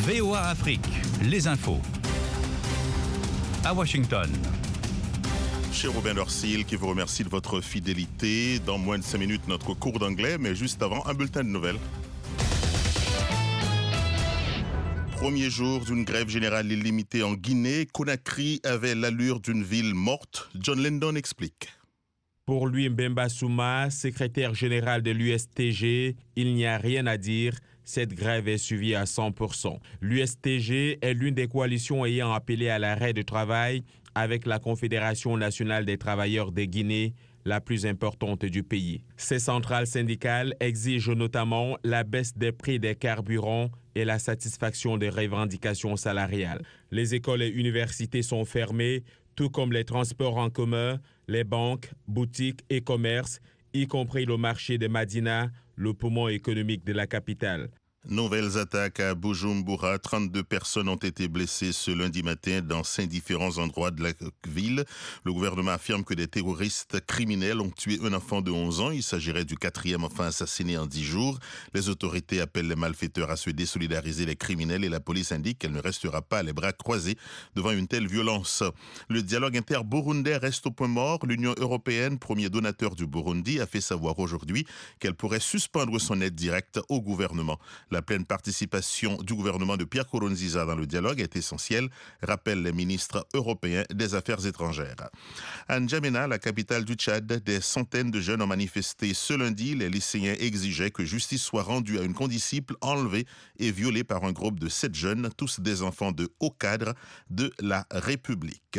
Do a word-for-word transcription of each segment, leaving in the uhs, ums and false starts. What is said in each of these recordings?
V O A Afrique, les infos. À Washington. Cher Robin Dorsil, qui vous remercie de votre fidélité. Dans moins de cinq minutes, notre cours d'anglais, mais juste avant, un bulletin de nouvelles. Premier jour d'une grève générale illimitée en Guinée, Conakry avait l'allure d'une ville morte. John Lendon explique. Pour lui, Mbemba Souma, secrétaire général de l'U S T G, il n'y a rien à dire. Cette grève est suivie à cent pour cent. L'U S T G est l'une des coalitions ayant appelé à l'arrêt de travail avec la Confédération nationale des travailleurs de Guinée, la plus importante du pays. Ces centrales syndicales exigent notamment la baisse des prix des carburants et la satisfaction des revendications salariales. Les écoles et universités sont fermées, tout comme les transports en commun, les banques, boutiques et commerces, y compris le marché de Madina, le poumon économique de la capitale. Nouvelles attaques à Bujumbura. trente-deux personnes ont été blessées ce lundi matin dans cinq différents endroits de la ville. Le gouvernement affirme que des terroristes criminels ont tué un enfant de onze ans. Il s'agirait du quatrième enfant assassiné en dix jours. Les autorités appellent les malfaiteurs à se désolidariser des criminels et la police indique qu'elle ne restera pas les bras croisés devant une telle violence. Le dialogue inter-burundais reste au point mort. L'Union européenne, premier donateur du Burundi, a fait savoir aujourd'hui qu'elle pourrait suspendre son aide directe au gouvernement. La pleine participation du gouvernement de Pierre Nkurunziza dans le dialogue est essentielle, rappellent les ministres européens des Affaires étrangères. À N'Djamena, la capitale du Tchad, des centaines de jeunes ont manifesté ce lundi. Les lycéens exigeaient que justice soit rendue à une condisciple enlevée et violée par un groupe de sept jeunes, tous des enfants de haut cadre de la République.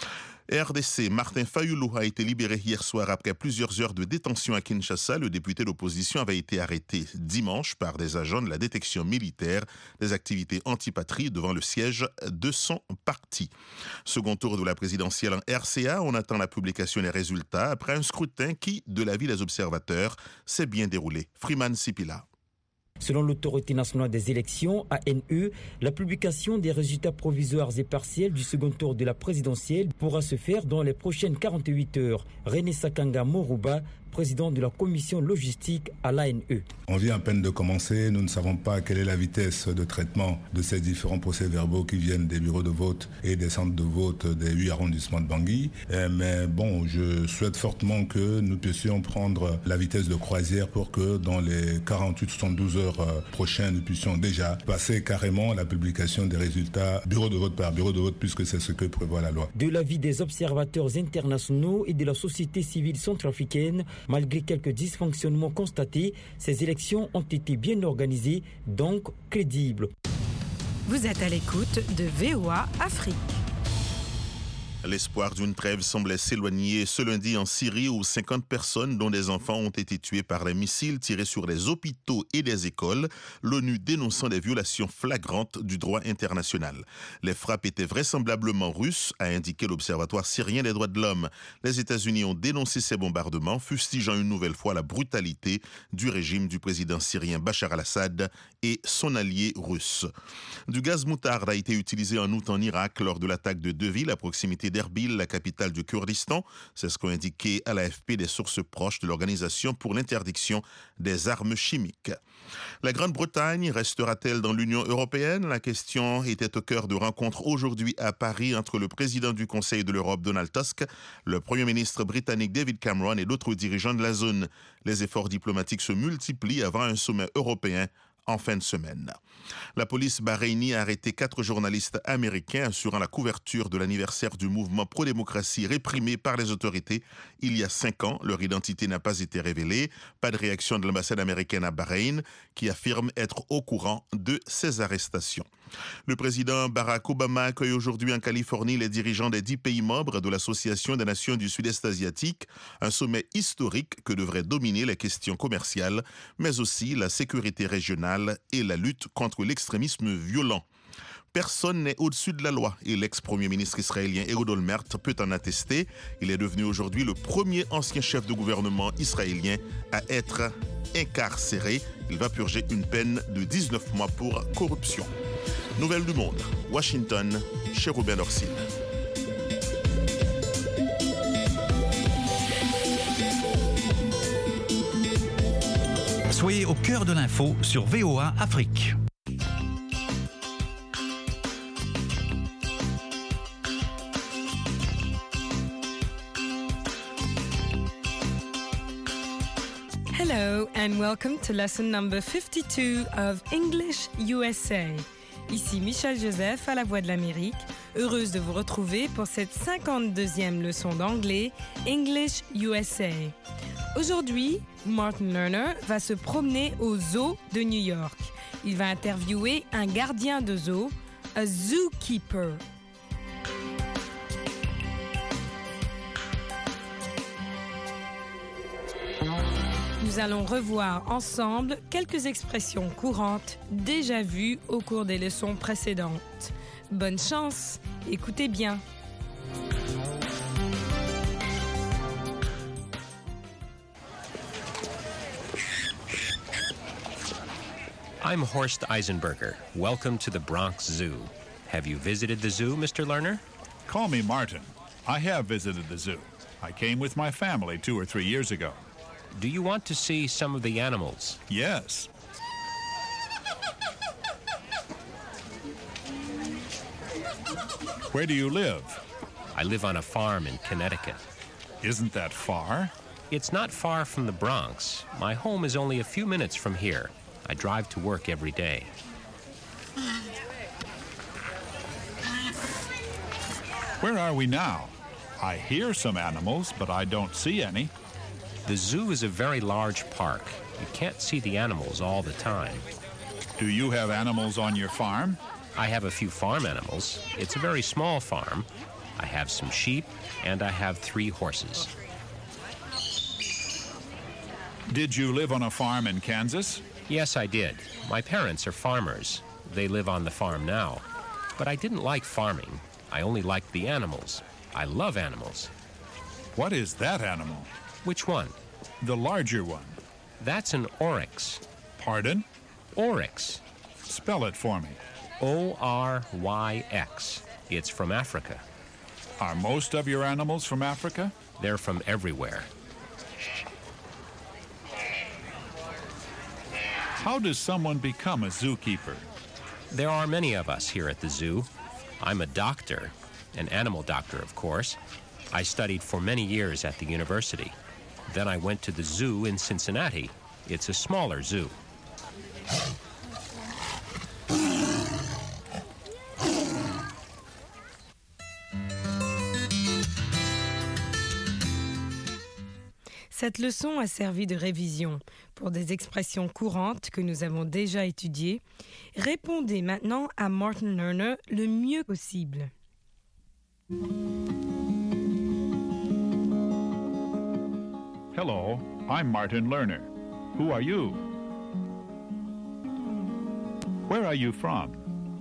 R D C, Martin Fayulu a été libéré hier soir après plusieurs heures de détention à Kinshasa. Le député d'opposition avait été arrêté dimanche par des agents de la détection militaire des activités anti-patrie devant le siège de son parti. Second tour de la présidentielle en R C A, on attend la publication des résultats après un scrutin qui, de l'avis des observateurs, s'est bien déroulé. Freeman Sipila. Selon l'autorité nationale des élections, A N E, la publication des résultats provisoires et partiels du second tour de la présidentielle pourra se faire dans les prochaines quarante-huit heures. René Sakanga Moruba, président de la commission logistique à l'A N E. On vient à peine de commencer, nous ne savons pas quelle est la vitesse de traitement de ces différents procès-verbaux qui viennent des bureaux de vote et des centres de vote des huit arrondissements de Bangui. Mais bon, je souhaite fortement que nous puissions prendre la vitesse de croisière pour que dans les quarante-huit à soixante-douze heures prochaines, nous puissions déjà passer carrément à la publication des résultats bureau de vote par bureau de vote, puisque c'est ce que prévoit la loi. De l'avis des observateurs internationaux et de la société civile centrafricaine, malgré quelques dysfonctionnements constatés, ces élections ont été bien organisées, donc crédibles. Vous êtes à l'écoute de V O A Afrique. L'espoir d'une trêve semblait s'éloigner ce lundi en Syrie où cinquante personnes, dont des enfants, ont été tuées par des missiles tirés sur des hôpitaux et des écoles, l'ONU dénonçant des violations flagrantes du droit international. Les frappes étaient vraisemblablement russes, a indiqué l'Observatoire syrien des droits de l'homme. Les États-Unis ont dénoncé ces bombardements, fustigeant une nouvelle fois la brutalité du régime du président syrien Bachar al-Assad et son allié russe. Du gaz moutarde a été utilisé en août en Irak lors de l'attaque de deux villes à proximité d'Erbil, la capitale du Kurdistan. C'est ce qu'ont indiqué à l'A F P des sources proches de l'Organisation pour l'interdiction des armes chimiques. La Grande-Bretagne restera-t-elle dans l'Union européenne? La question était au cœur de rencontres aujourd'hui à Paris entre le président du Conseil de l'Europe, Donald Tusk, le Premier ministre britannique David Cameron et d'autres dirigeants de la zone. Les efforts diplomatiques se multiplient avant un sommet européen en fin de semaine. La police bahreïnie a arrêté quatre journalistes américains assurant la couverture de l'anniversaire du mouvement pro-démocratie réprimé par les autorités il y a cinq ans. Leur identité n'a pas été révélée. Pas de réaction de l'ambassade américaine à Bahreïn qui affirme être au courant de ces arrestations. Le président Barack Obama accueille aujourd'hui en Californie les dirigeants des dix pays membres de l'Association des nations du Sud-Est asiatique, un sommet historique que devrait dominer les questions commerciales, mais aussi la sécurité régionale et la lutte contre l'extrémisme violent. Personne n'est au-dessus de la loi et l'ex-premier ministre israélien Ehud Olmert peut en attester. Il est devenu aujourd'hui le premier ancien chef de gouvernement israélien à être incarcéré. Il va purger une peine de dix-neuf mois pour corruption. Nouvelles du monde, Washington, chez Robin Dorsil. Soyez au cœur de l'info sur V O A Afrique. Hello and welcome to lesson number fifty-two of English U S A. Ici Michel Joseph à la Voix de l'Amérique, heureuse de vous retrouver pour cette cinquante-deuxième leçon d'anglais English U S A. Aujourd'hui, Martin Lerner va se promener au zoo de New York. Il va interviewer un gardien de zoo, a zookeeper. Nous allons revoir ensemble quelques expressions courantes déjà vues au cours des leçons précédentes. Bonne chance, écoutez bien. I'm Horst Eisenberger. Welcome to the Bronx Zoo. Have you visited the zoo, Mister Lerner? Call me Martin. I have visited the zoo. I came with my family two or three years ago. Do you want to see some of the animals? Yes. Where do you live? I live on a farm in Connecticut. Isn't that far? It's not far from the Bronx. My home is only a few minutes from here. I drive to work every day. Where are we now? I hear some animals, but I don't see any. The zoo is a very large park. You can't see the animals all the time. Do you have animals on your farm? I have a few farm animals. It's a very small farm. I have some sheep, and I have three horses. Did you live on a farm in Kansas? Yes, I did. My parents are farmers. They live on the farm now. But I didn't like farming. I only liked the animals. I love animals. What is that animal? Which one? The larger one. That's an oryx. Pardon? Oryx. Spell it for me. O R Y X. It's from Africa. Are most of your animals from Africa? They're from everywhere. How does someone become a zookeeper? There are many of us here at the zoo. I'm a doctor, an animal doctor, of course. I studied for many years at the university. Then I went to the zoo in Cincinnati. It's a smaller zoo. Cette leçon a servi de révision pour des expressions courantes que nous avons déjà étudiées. Répondez maintenant à Martin Lerner le mieux possible. Hello, I'm Martin Lerner. Who are you? Where are you from?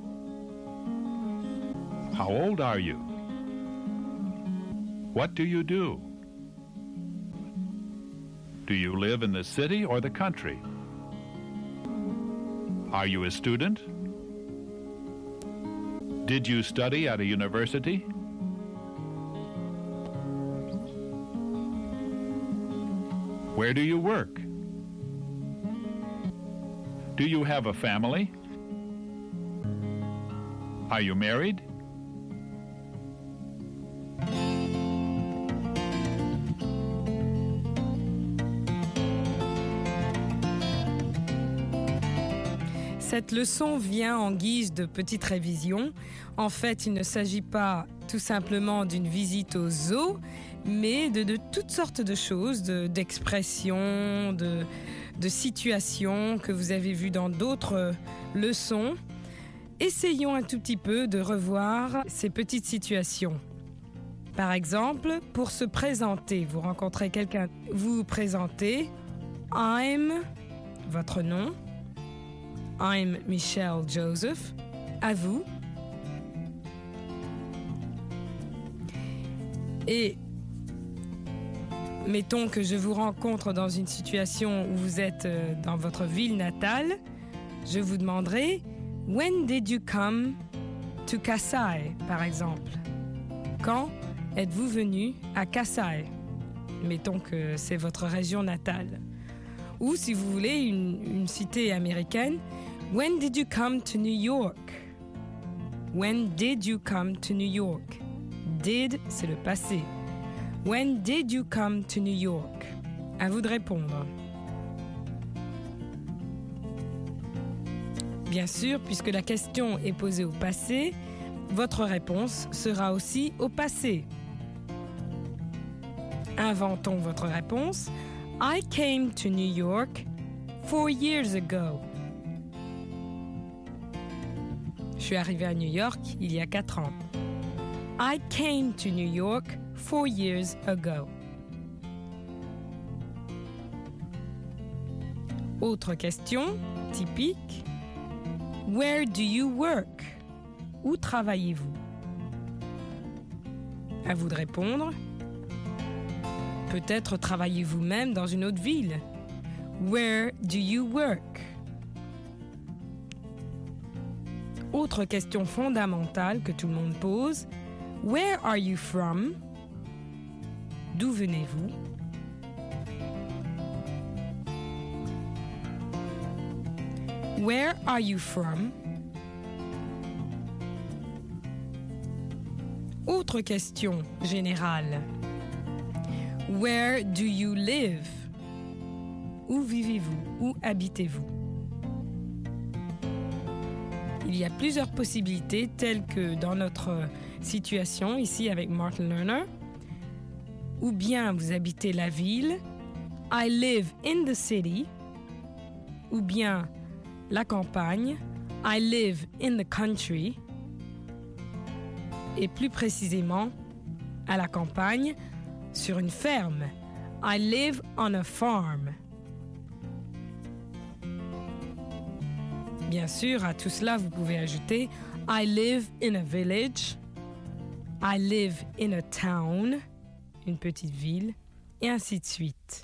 How old are you? What do you do? Do you live in the city or the country? Are you a student? Did you study at a university? Where do you work? Do you have a family? Are you married? Cette leçon vient en guise de petite révision. En fait, il ne s'agit pas tout simplement d'une visite au zoo, mais de, de toutes sortes de choses, de, d'expressions, de, de situations que vous avez vues dans d'autres leçons. Essayons un tout petit peu de revoir ces petites situations. Par exemple, pour se présenter, vous rencontrez quelqu'un, vous vous présentez, I'm, votre nom, I'm Michelle Joseph, à vous. Et mettons que je vous rencontre dans une situation où vous êtes dans votre ville natale, je vous demanderai « When did you come to Kasai ?» par exemple. Quand êtes-vous venu à Kasai? Mettons que c'est votre région natale. Ou si vous voulez une, une cité américaine, « When did you come to New York ?» When did you come to New York? Did, c'est le passé. When did you come to New York? À vous de répondre. Bien sûr, puisque la question est posée au passé, votre réponse sera aussi au passé. Inventons votre réponse. I came to New York four years ago. Je suis arrivé à New York il y a quatre ans. I came to New York four years ago. Autre question typique. Where do you work? Où travaillez-vous? À vous de répondre. Peut-être travaillez-vous même dans une autre ville. Where do you work? Autre question fondamentale que tout le monde pose. Where are you from? D'où venez-vous? Where are you from? Autre question générale. Where do you live? Où vivez-vous? Où habitez-vous? Il y a plusieurs possibilités telles que dans notre situation ici avec Martin Lerner. Ou bien vous habitez la ville. I live in the city. Ou bien la campagne. I live in the country. Et plus précisément, à la campagne, sur une ferme. I live on a farm. Bien sûr, à tout cela, vous pouvez ajouter I live in a village. I live in a town, une petite ville, et ainsi de suite.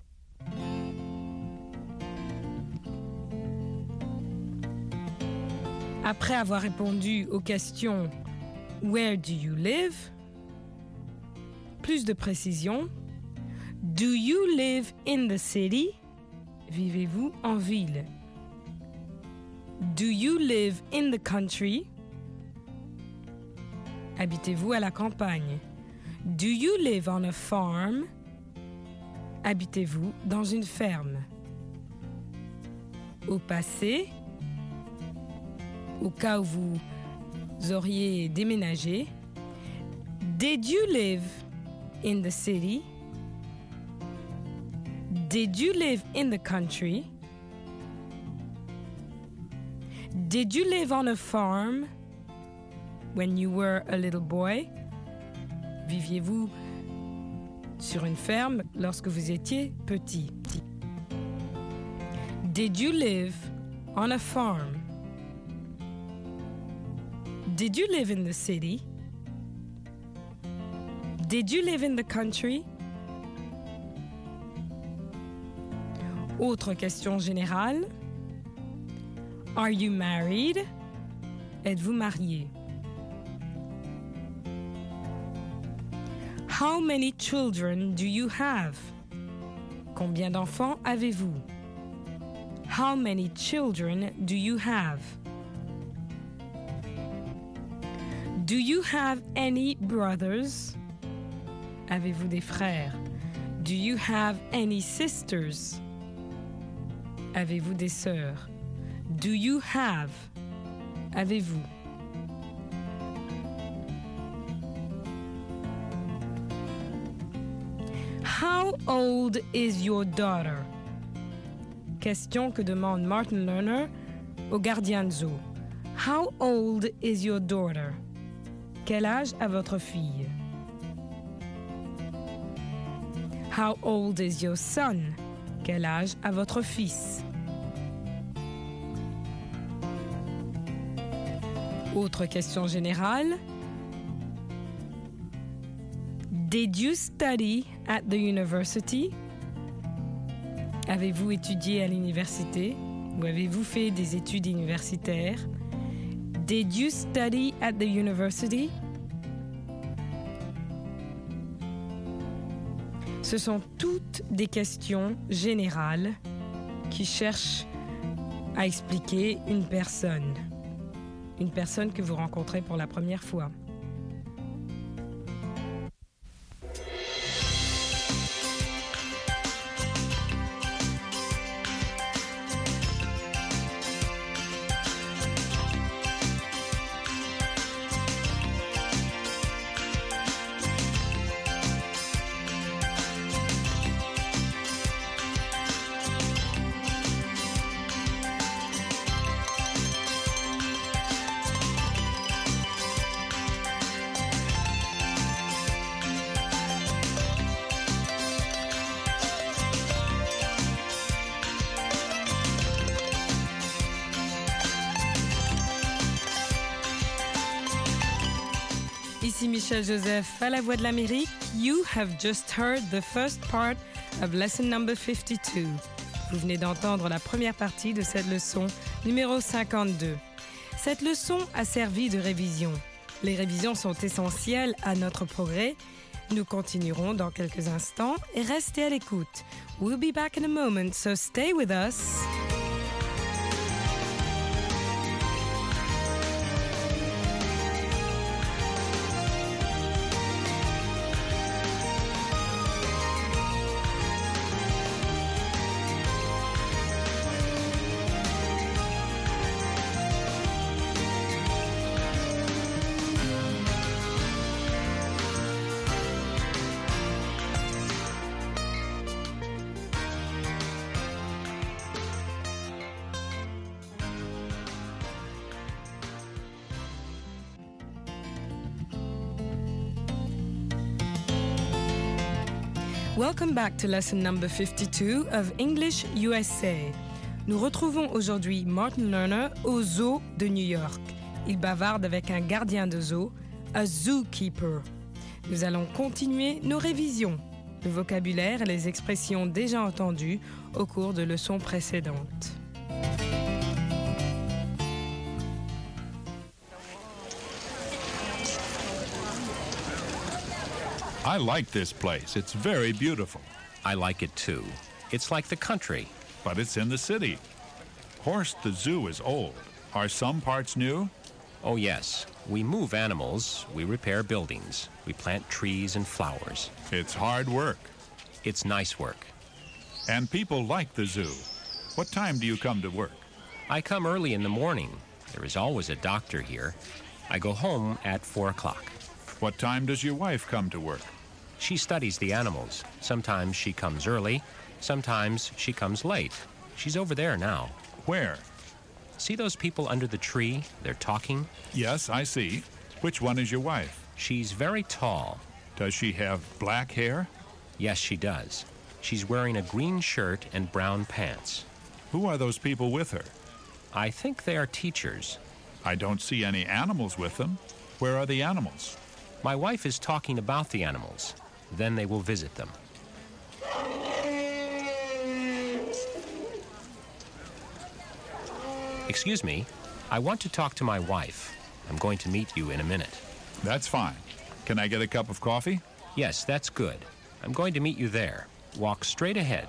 Après avoir répondu aux questions Where do you live? Plus de précision. Do you live in the city? Vivez-vous en ville? Do you live in the country? Habitez-vous à la campagne? Do you live on a farm? Habitez-vous dans une ferme? Au passé, au cas où vous auriez déménagé. Did you live in the city? Did you live in the country? Did you live on a farm when you were a little boy? Viviez-vous sur une ferme lorsque vous étiez petit? Did you live on a farm? Did you live in the city? Did you live in the country? Autre question générale. Are you married? Êtes-vous marié? How many children do you have? Combien d'enfants avez-vous? How many children do you have? Do you have any brothers? Avez-vous des frères? Do you have any sisters? Avez-vous des sœurs? Do you have? Avez-vous? How old is your daughter? Question que demande Martin Lerner au gardien de zoo. How old is your daughter? Quel âge a votre fille? How old is your son? Quel âge a votre fils? Autre question générale. Did you study at the university? Avez-vous étudié à l'université? Ou avez-vous fait des études universitaires? Did you study at the university? Ce sont toutes des questions générales qui cherchent à expliquer une personne. Une personne que vous rencontrez pour la première fois. Ici Michel Joseph à la Voix de l'Amérique. You have just heard the first part of lesson number fifty-two. Vous venez d'entendre la première partie de cette leçon numéro cinquante-deux. Cette leçon a servi de révision. Les révisions sont essentielles à notre progrès. Nous continuerons dans quelques instants et restez à l'écoute. We'll be back in a moment, so stay with us. Welcome back to lesson number fifty-two of English U S A. Nous retrouvons aujourd'hui Martin Lerner au zoo de New York. Il bavarde avec un gardien de zoo, a zookeeper. Nous allons continuer nos révisions, le vocabulaire et les expressions déjà entendues au cours de leçons précédentes. I like this place. It's very beautiful. I like it too. It's like the country. But it's in the city. Horst, the zoo is old. Are some parts new? Oh, yes. We move animals, we repair buildings, we plant trees and flowers. It's hard work. It's nice work. And people like the zoo. What time do you come to work? I come early in the morning. There is always a doctor here. I go home at four o'clock. What time does your wife come to work? She studies the animals. Sometimes she comes early. Sometimes she comes late. She's over there now. Where? See those people under the tree? They're talking. Yes, I see. Which one is your wife? She's very tall. Does she have black hair? Yes, she does. She's wearing a green shirt and brown pants. Who are those people with her? I think they are teachers. I don't see any animals with them. Where are the animals? My wife is talking about the animals. Then they will visit them. Excuse me, I want to talk to my wife. I'm going to meet you in a minute. That's fine. Can I get a cup of coffee? Yes, that's good. I'm going to meet you there. Walk straight ahead.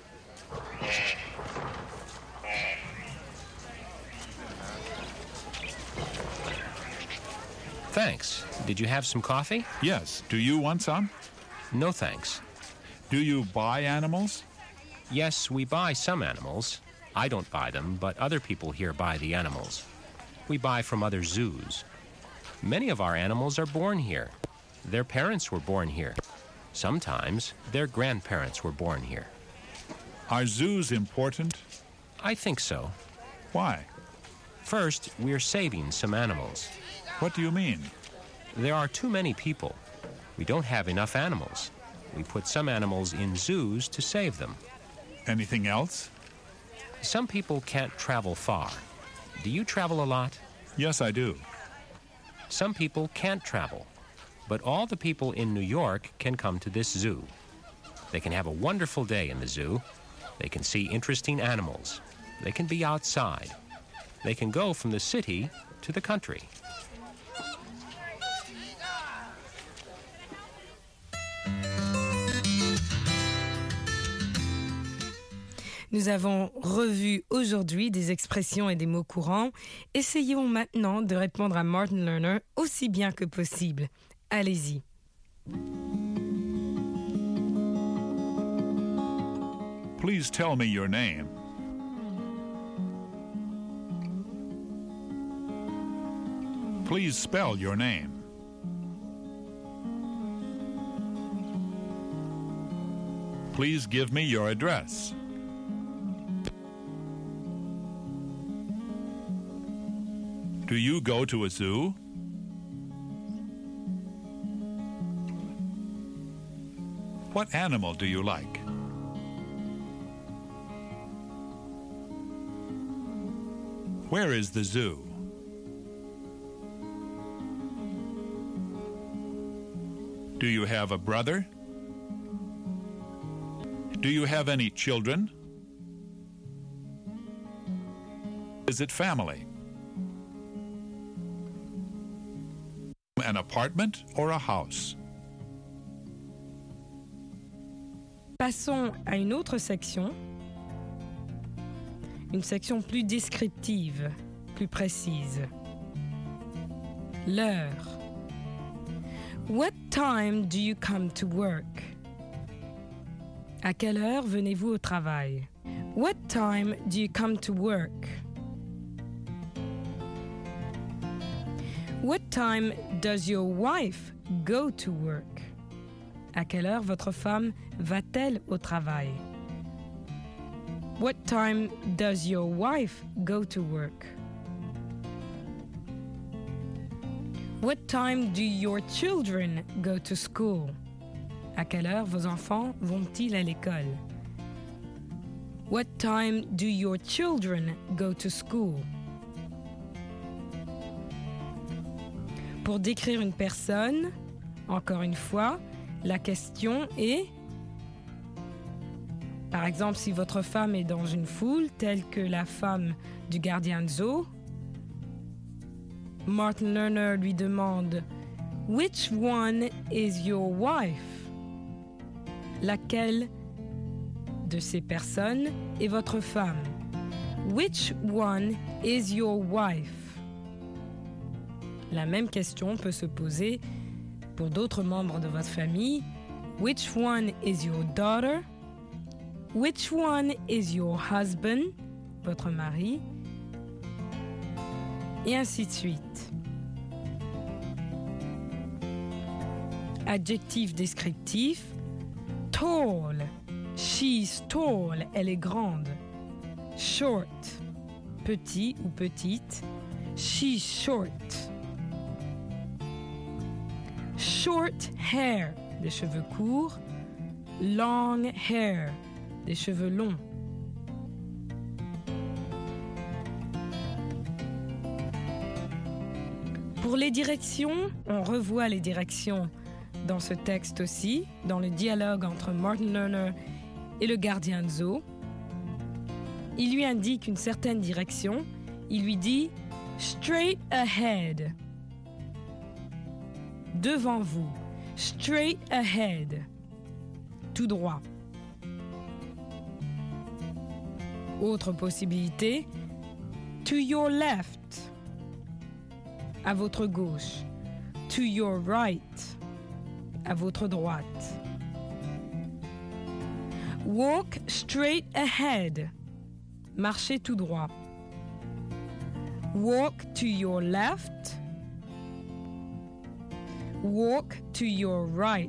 Thanks. Did you have some coffee? Yes. Do you want some? No, thanks. Do you buy animals? Yes, we buy some animals. I don't buy them, but other people here buy the animals. We buy from other zoos. Many of our animals are born here. Their parents were born here. Sometimes their grandparents were born here. Are zoos important? I think so. Why? First, we're saving some animals. What do you mean? There are too many people. We don't have enough animals. We put some animals in zoos to save them. Anything else? Some people can't travel far. Do you travel a lot? Yes, I do. Some people can't travel. But all the people in New York can come to this zoo. They can have a wonderful day in the zoo. They can see interesting animals. They can be outside. They can go from the city to the country. Nous avons revu aujourd'hui des expressions et des mots courants. Essayons maintenant de répondre à Martin Lerner aussi bien que possible. Allez-y. Please tell me your name. Please spell your name. Please give me your address. Do you go to a zoo? What animal do you like? Where is the zoo? Do you have a brother? Do you have any children? Is it family? An apartment or a house? Passons à une autre section, une section plus descriptive, plus précise. L'heure. What time do you come to work? À quelle heure venez-vous au travail? What time do you come to work? What time does your wife go to work? À quelle heure votre femme va-t-elle au travail? What time does your wife go to work? What time do your children go to school? À quelle heure vos enfants vont-ils à l'école? What time do your children go to school? Pour décrire une personne, encore une fois, la question est, par exemple, si votre femme est dans une foule, telle que la femme du gardien de zoo, Martin Lerner lui demande « Which one is your wife ?» Laquelle de ces personnes est votre femme? Which one is your wife? La même question peut se poser pour d'autres membres de votre famille. Which one is your daughter? Which one is your husband? Votre mari. Et ainsi de suite. Adjectif descriptif. Tall. She's tall. Elle est grande. Short. Petit ou petite. She's short. Short hair, des cheveux courts. Long hair, des cheveux longs. Pour les directions, on revoit les directions dans ce texte aussi, dans le dialogue entre Martin Lerner et le gardien de zoo. Il lui indique une certaine direction. Il lui dit « straight ahead ». Devant vous, straight ahead, tout droit. Autre possibilité, to your left, à votre gauche, to your right, à votre droite. Walk straight ahead, marchez tout droit. Walk to your left, walk to your right.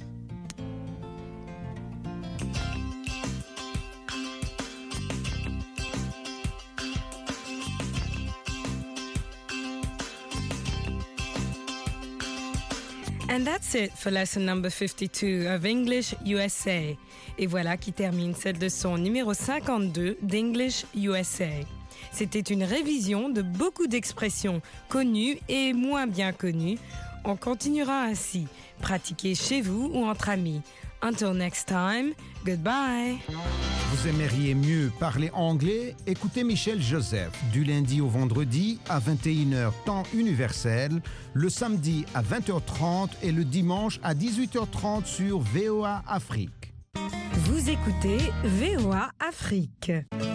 And that's it for lesson number fifty-two of English U S A. Et voilà qui termine cette leçon numéro cinquante-deux d'English U S A. C'était une révision de beaucoup d'expressions connues et moins bien connues. On continuera ainsi. Pratiquez chez vous ou entre amis. Until next time, goodbye. Vous aimeriez mieux parler anglais? Écoutez Michel Joseph du lundi au vendredi à vingt et une heures temps universel, le samedi à vingt heures trente et le dimanche à dix-huit heures trente sur V O A Afrique. Vous écoutez V O A Afrique.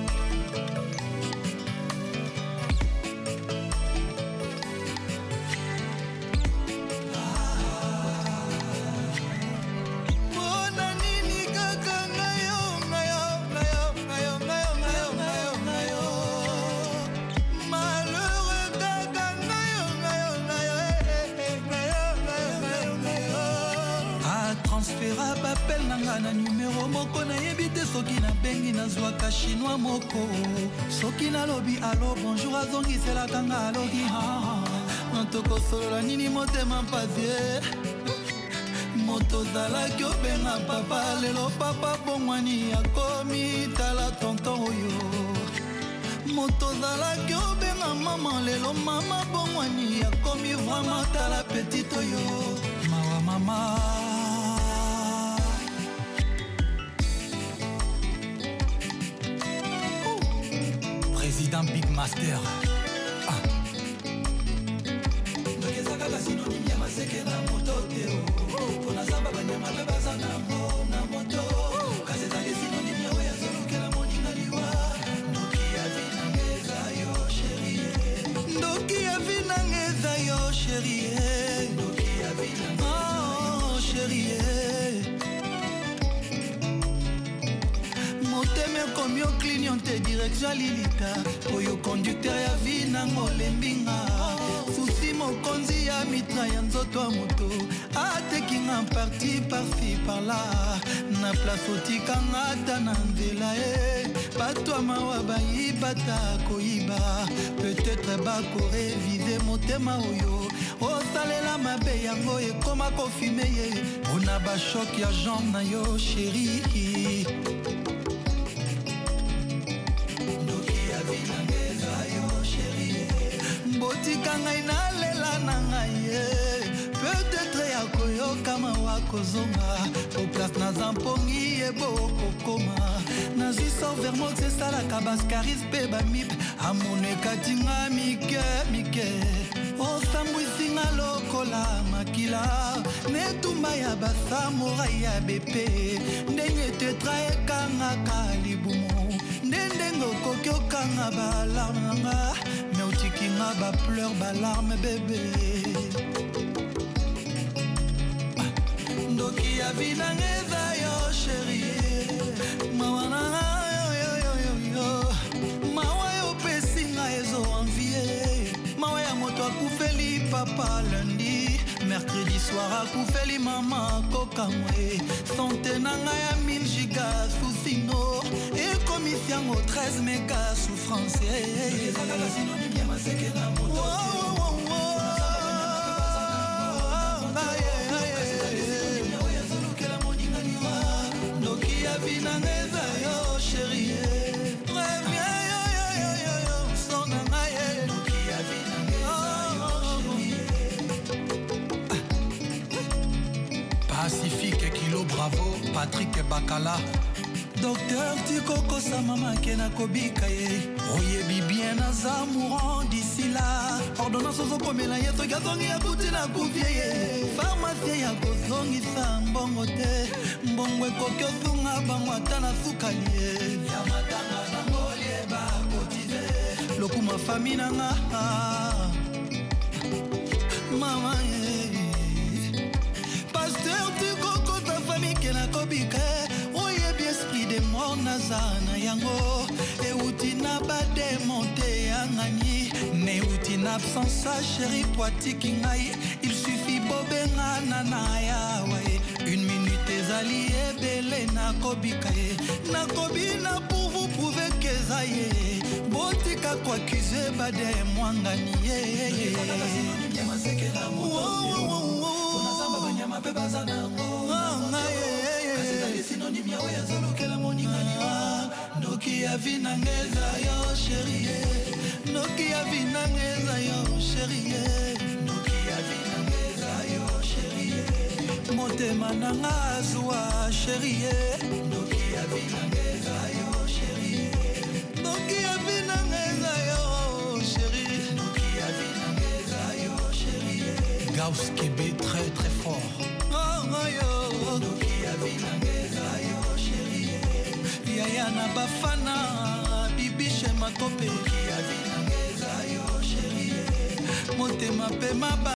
Na numero moko na yebite soki na bengi na zwaka chinois moko soki na lobi alo bonjour azongisela kanga aloki ha ntoko solo nini motema mpavie moto zalaki obenga papa lelo papa bongwani akomi tala tonton oyo moto zalaki obenga mama lelo mama bongwani akomi vraiment tala petit oyo mawa mama master ah. Oh chérie, moteme komi oclignante direction Lilita oyo conducteur ya vina ngolembinga susi mokonzi ya mitra ya nzoto ya moto atekinga parti par-ci par-là na place otikanga ata na nzela e bato mawa bayibata koyiba peut-être bakorevize motema oyo osalela mabe yango ekoma kofime ye ona bashok ya jambe na yo sheri ndoki ya vinangeza yo sheri mbotika ngai nalela na ngai ye peut-être ya koyoka mawa kozonga o place naza mpongi ebokokoma nazwi sor vermont esalaka baskaris mpe bamip amonekatinga mike mike osambwisinga lokola makila netumba ya basamurai ya bepe ndenge tetra ekangaka libumu ndenge okoki okanga balarme nanga me otikinga bapleur balarme bebe ndoki ya vinangeza yo sheri mawana yo yo yo yo mawa yo pesinga ezo envie mawa ya moto akufeli papa lundi mercredi soir akufeli mama kokamwe sante nanga ya mille giga susino ekomisi yango treize mega souffrance ndoki ya vinangeza yo sheri reviens yo yo yo yo yo sona ngaye ndoki ya vinangeza yo sheri Pacifique Kilo Bravo Patrick Bakala Docteur Tikoko sa mama kena kobika ye oyebi bien naza mourant d'ici là ordonnance ozokomela ye soki azongi ya kuti na kuvie ye pharmacie ya kozongisa mbongo te mbongo ekoki osunga bango ata na sukali ye ya matanga nango lieba kotize lokuma fami nanga mama ye pasteur Tikoko sa famille kena kobika esprit de mort nazana yango euti na bademonte yangani ne euti na absence chéri poitiki ngai il suffit bobenga na yawe une minute ezali ebele nakobika ye nakobina pour vous prouver que ça y est botika koaccuse bademwangani ye synonyme ya oya zolukela moningaliwa ndoki ya vinangeza yo chérie ndoki ya vinangeza yo chérie ndoki ya vinangeza yo chérie motema nanga azwa chérie ndoki ya vinangeza yo chérie ndoki ya vinangeza yo chérie ndoki ya vinangeza yo chérie Gauss Kébé très très fort oh yo ndoki ya vinangeza yo chérie yaya na bafana bibishe makope ya vinangeza yo chérie motema pe maba